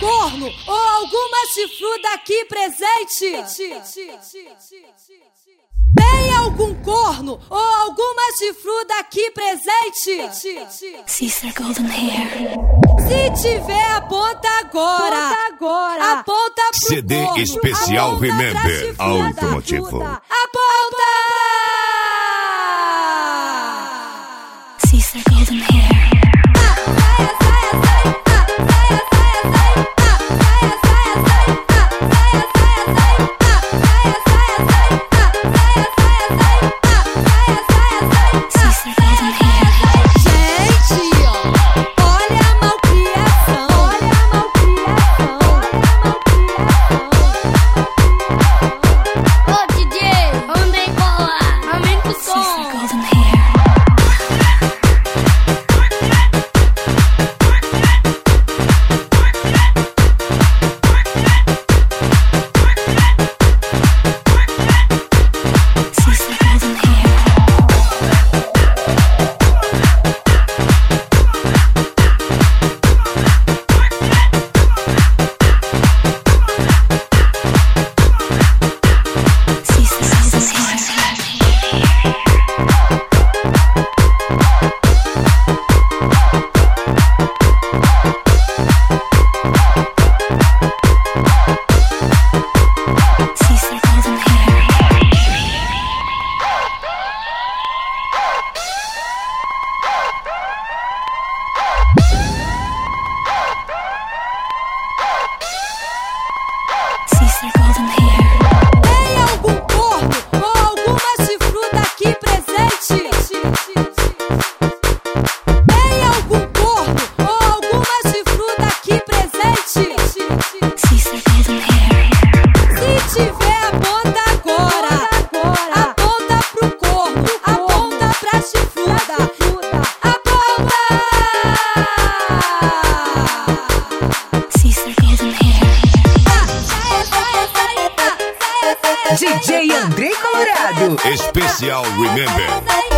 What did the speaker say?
corno ou alguma chifruda aqui presente? Tem algum corno ou alguma chifruda aqui presente? Sister Golden Hair. Se tiver, aponta agora. Aponta pro CD corno. especial Aponta pra Remember chifruda Automotivo. da aponta! Sister Golden Hair. Sister Golden Hair. Tem algum corno ou alguma chifruda aqui presente? Tem algum corno ou alguma chifruda aqui presente? Sister Golden Hair. Se tiver, aponta agora. Aponta pro corno, aponta pra chifruda. Aponta! Sister Golden Hair. DJ André Colorado. Especial Remember.